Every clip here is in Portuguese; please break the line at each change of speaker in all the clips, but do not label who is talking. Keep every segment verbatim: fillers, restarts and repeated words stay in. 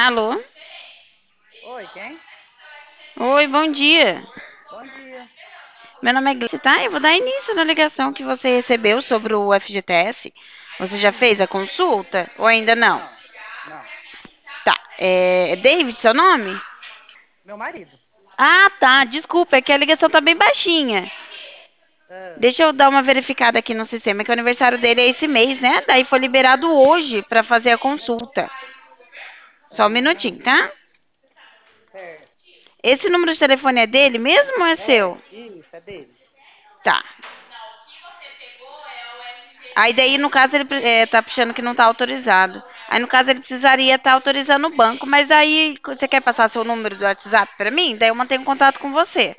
Alô?
Oi, quem?
Oi, bom dia.
Bom dia.
Meu nome é Gleice, tá? Eu vou dar início na ligação que você recebeu sobre o F G T S. Você já fez
Hum,
a consulta ou ainda não?
não, não.
Tá. É, é David seu nome?
Meu marido.
Ah, tá. Desculpa, é que a ligação tá bem baixinha.
Ah,
Deixa eu dar uma verificada aqui no sistema, que o aniversário dele é esse mês, né? Daí foi liberado hoje para fazer a consulta. Só um
ah,
minutinho, tá?
certo.
Esse número de telefone é dele mesmo ou é seu?
É, isso, é dele.
Tá. Aí daí, no caso, ele é, tá puxando que não tá autorizado. Aí, no caso, ele precisaria estar autorizando o banco. Mas aí, você quer passar seu número do WhatsApp para mim? Daí eu mantenho contato com você.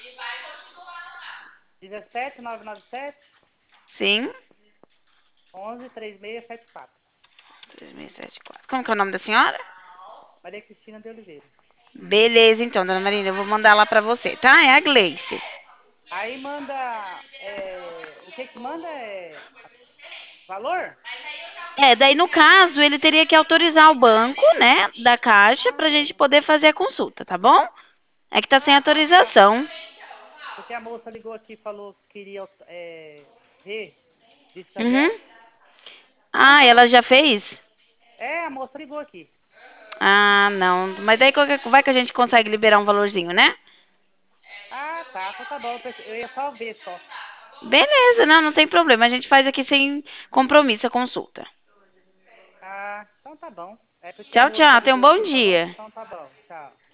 dezessete, nove nove sete,
Sim?
onze, três seis sete quatro.
três seis sete quatro. Como que é o nome da senhora?
Maria Cristina de Oliveira.
Beleza, então, dona Marina, eu vou mandar lá para você, tá? É a Gleice.
Aí manda, é, o que que manda é valor?
É, daí no caso, ele teria que autorizar o banco, né, da Caixa,
Ah,
pra gente
tá.
poder fazer a consulta, tá bom? É que tá sem
Ah, tá, tá.
autorização.
Porque a moça ligou aqui e falou que queria é, ver de
Uhum.
sangue. Então
Ah,
tá
ela
bom.
já fez?
É, a moça ligou aqui.
Ah, não. Mas daí qualquer- vai que a gente consegue liberar um valorzinho, né?
Ah, tá, então tá bom. Eu pense- eu ia só ver só.
Beleza, não, não tem problema. A gente faz aqui sem compromisso a consulta.
Ah, então tá bom. É porque a
Tchau,
moça
tchau. Tenha um
ligou
bom
aqui e falou,
dia.
então tá bom. Tchau.